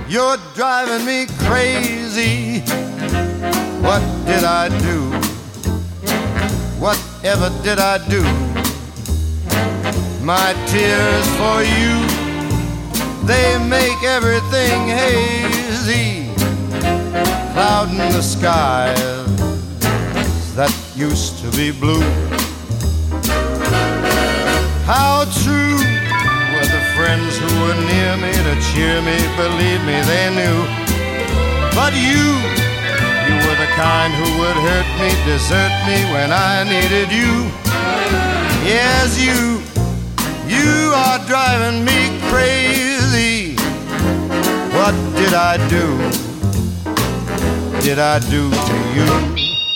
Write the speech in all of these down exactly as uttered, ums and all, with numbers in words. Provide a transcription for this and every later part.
You're driving me crazy. What did I do? Whatever did I do? My tears for you, they make everything hazy, clouding the skies that used to be blue. How true were the friends who were near me to cheer me, believe me, they knew. But you, you were the kind who would hurt me, desert me when I needed you. Yes, you, you are driving me crazy. What did I do? Did I do to you?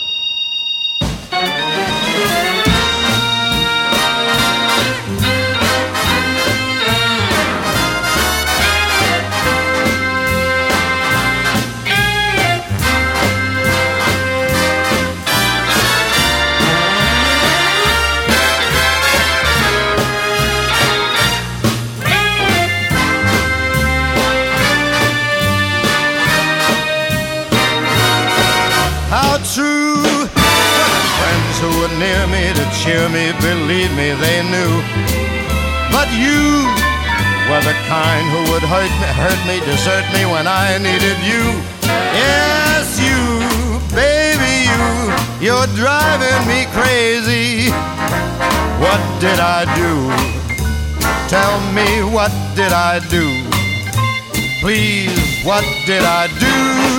Who were near me to cheer me, believe me, they knew. But you were the kind who would hurt me, hurt me, desert me when I needed you. Yes, you, baby, you, you're driving me crazy. What did I do? Tell me, what did I do? Please, what did I do?